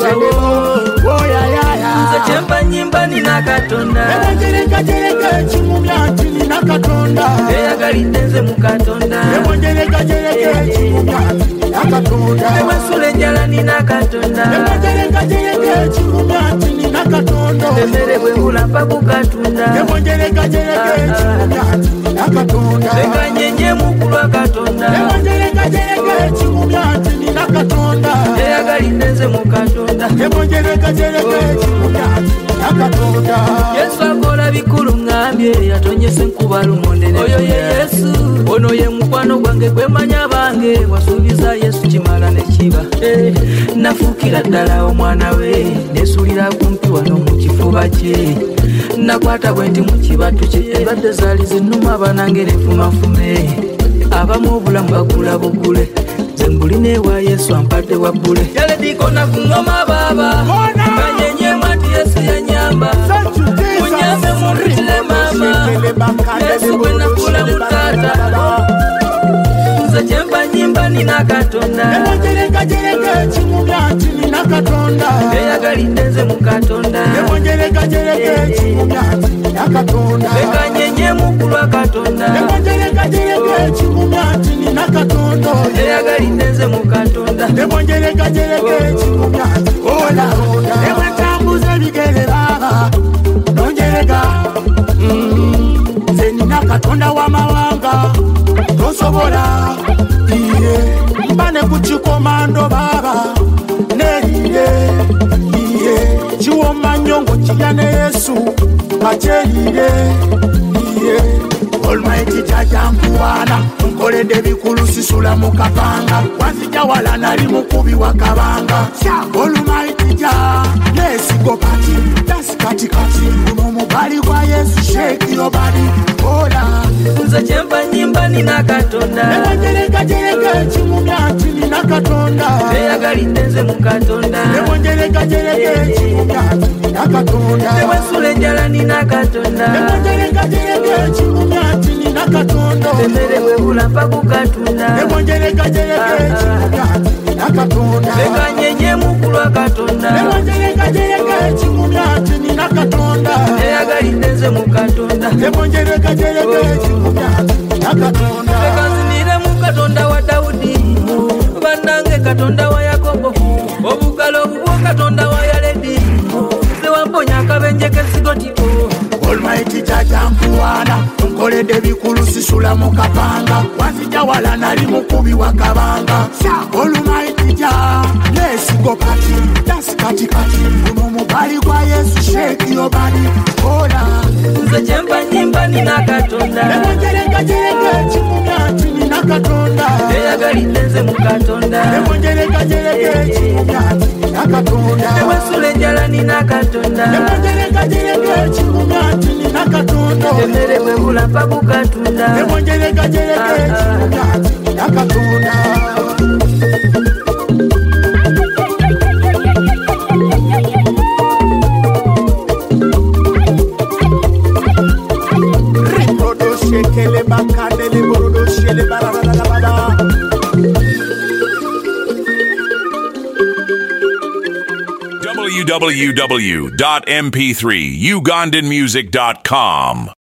nze kyemba nyimba nina Katonda eyagalidde nze mu Katonda ewensula enjala nina Katonda emmere bwebula mpa ku Katonda ekanyenyemu ku lwa Katonda eyagalidde nze mu Katonda Yesu akola bikulu ngambye yatonyese enkuba lumonde oyo ye Yesu ono ye mukwano gwange gwemanya bange wasuubiza Yesu kimala ne kiba nafuukira ddala omwana we nesuulira kumpi wano mu kifuba kye nakwata bwe ndi mu kibatu kye ebadde zaali zinnuma banange nefumafume abamu obulamu bagula bugule nze mbulina ewa Yesu ampadde wabbule yaledikona ku ngoma baba kanyenyemu ati Yesu yanyamba munyambe mumpitire mama Yesu gwe nakula mu taata nze kyemba nyimba nina Katonda eyagalidde nze mu Katonda ekanyenyemu ku lwa Katonda eyagalidde nze mu Katonda ewetambuza ebigere baba nonjerega nze nina Katonda w'amawanga tosobola iye mbane ku kikomando baba nerire iye kiwoma nnyo ngo kirya ne Yesu bakyerire iye Almighty Jaja nkuwaana nkoledde bikulu sisula mu kapanga wanzija wala nali mukubi wa kabanga Almighty Jaja nesigo kati dasi katikati uno mubali kwa Yesu shake your body ola nze kyemba nyimba nina Katonda ewanjereka kimumyati nina Katonda eyagalidde nze mu Katonda ewanjereka kimumyati nina Katonda ewensula enjala nina Katonda ewanjereka kimumyati nina Katonda emmere bwebula mpa ku Katonda ewanjereka kimumyati nina Katonda ekanyenyemu ku lwa Katonda ewanjereka kimumyati nina Katonda eyagalidde nze mu Katonda ewanjereka kimumyati nina Katonda ekanzinire mu Katonda wa Dawudi bannange Katonda wa Yakobo obugalo obubwo Katonda wa Yaledi nze wamponya akabenje k'esigotiko Almighty Jaja nkuwaana nkoledde bikulu sisula mu kapanga wanzija wala nali mukubi wa kabanga Almighty Jaja nesigo kati dasi katikati uno mubali kwa Yesu shake your body ola nze kyemba nyimba nina Katonda ewanjereka kimumyati nina Katonda eyagalidde nze mu Katonda ewanjereka kimumyati nina Katonda ewensula enjala nina Katonda ewanjereka kimumyati nina Katonda emmere bwebula mpa ku Katonda ewanjereka kimumyati nina Katonda www.mp3ugandanmusic.com